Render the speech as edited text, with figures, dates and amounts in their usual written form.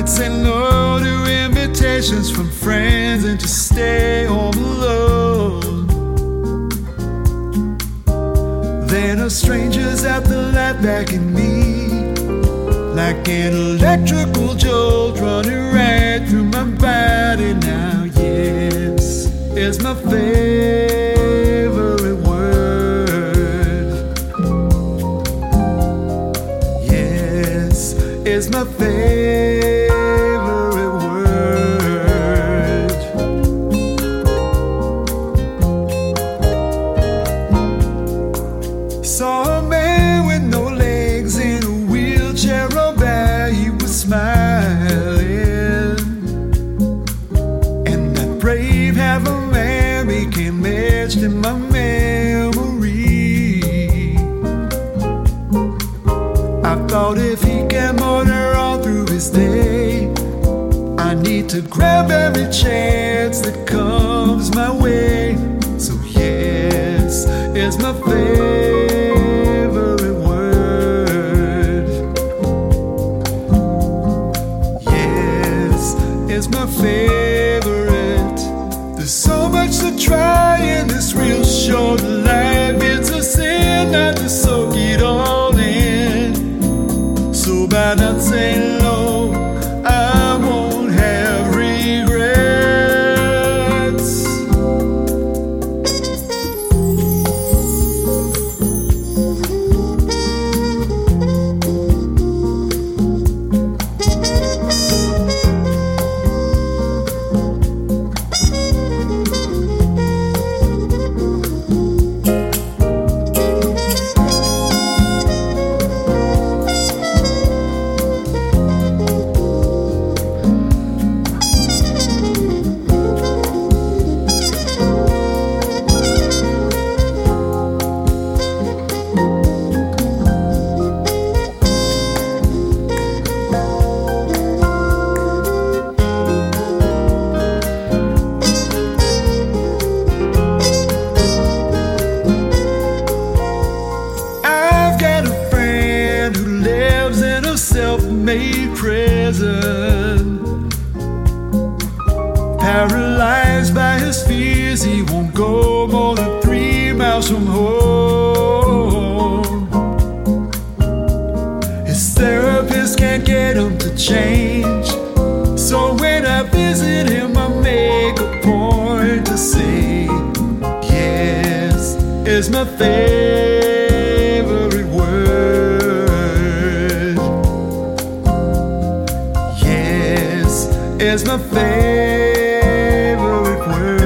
I'd say no to invitations from friends and to stay home alone. Then a stranger's out the light back in me, like an electrical jolt running right through my body now. Yes, it's my favorite word. Yes, it's my favorite word. Saw a man with no legs in a wheelchair all by, he was smiling, and that brave half a man became etched in my memory. I thought if he can motor on through his day, I need to grab every chance that comes my way. So yes, it's my favorite word. Yes, it's my favorite. There's so much to try in this real short life. It's a sin not to soak it all in. So by not saying no, I won't have regrets. Self-made prison, paralyzed by his fears, he won't go more than 3 miles from home. His therapist can't get him to change, so when I visit him I make a point to say, yes, it's my favorite word. It's my favorite word.